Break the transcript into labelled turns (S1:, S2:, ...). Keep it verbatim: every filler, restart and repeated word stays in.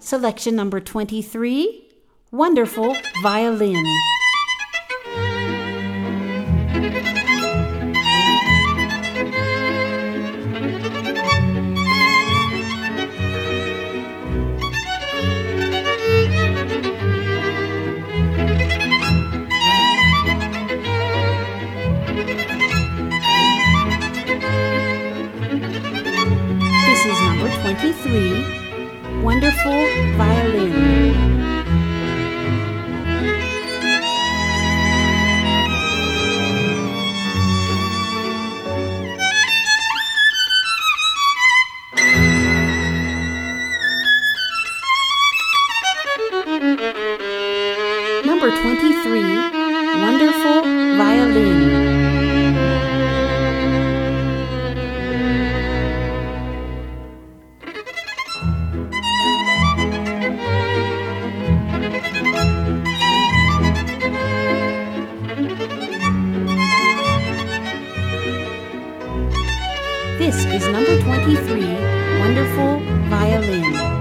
S1: Selection number twenty-three, Wonderful Violin. This is number twenty-three, Wonderful Violin. Number twenty-three, Wonderful Violin. This is number twenty-three, Wonderful Violin.